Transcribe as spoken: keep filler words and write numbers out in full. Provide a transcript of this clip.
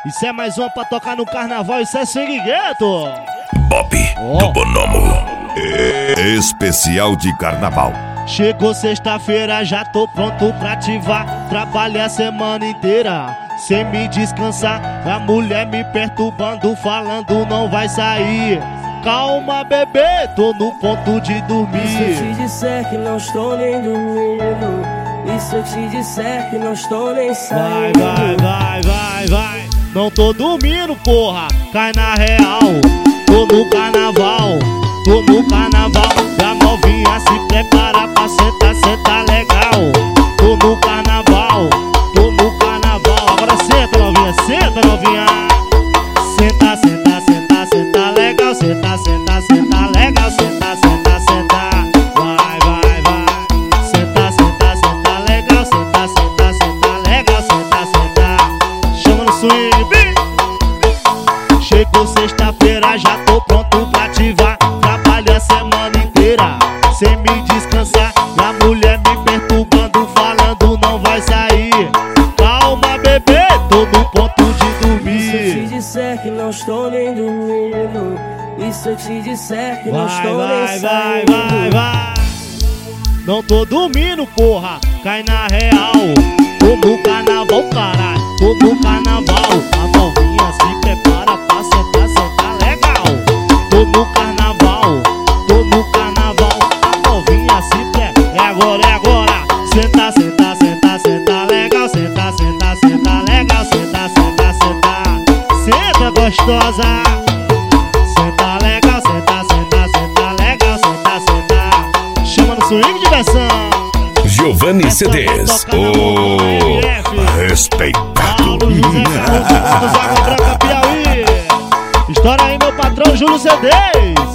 Isso é mais uma pra tocar no carnaval, isso é swing gueto. Bob oh. do Bonomo. Especial de carnaval. Chegou sexta-feira, já tô pronto pra ativar. Trabalhei a semana inteira sem me descansar. A mulher me perturbando, falando não vai sair. Calma, bebê, tô no ponto de dormir. E se eu te disser que não estou nem dormindo? E se eu te disser que não estou nem saindo? Vai, vai, vai, vai, vai. Não tô dormindo, porra, cai na real. Tô no carnaval, tô no carnaval. E a novinha se prepara pra sentar, sentar legal. Tô no carnaval, tô no carnaval. Agora senta, novinha, senta, novinha. Senta, senta, senta, senta legal. Senta, senta, senta legal. Senta, senta, senta. Vai, vai, vai. Senta, senta, senta legal. Senta, senta, senta legal. Senta, senta. Chama no swing. Chegou sexta-feira, já tô pronto pra ativar. Trabalho a semana inteira sem me descansar. E a mulher me perturbando, falando não vai sair. Calma, bebê, tô no ponto de dormir. E se eu te disser que não estou nem dormindo? E se eu te disser que não vai, estou vai, nem vai, saindo? vai, vai. Não tô dormindo, porra, cai na real. Tô no carnaval, caralho, tô no carnaval. A novinha se prepara pra sentar, sentar legal. Tô no carnaval, tô no carnaval. A novinha se prepara, é agora, é agora. Senta, senta, senta, senta legal. Senta, senta, senta legal. Senta, senta, senta. Senta gostosa. Senta legal, senta, senta, senta legal. Senta, senta. Chama no swing de versão. Giovanni C Ds, o respeitado. Paulo José Carlos, Água Branca, Piauí. Estoura aí meu patrão Júlio C Ds.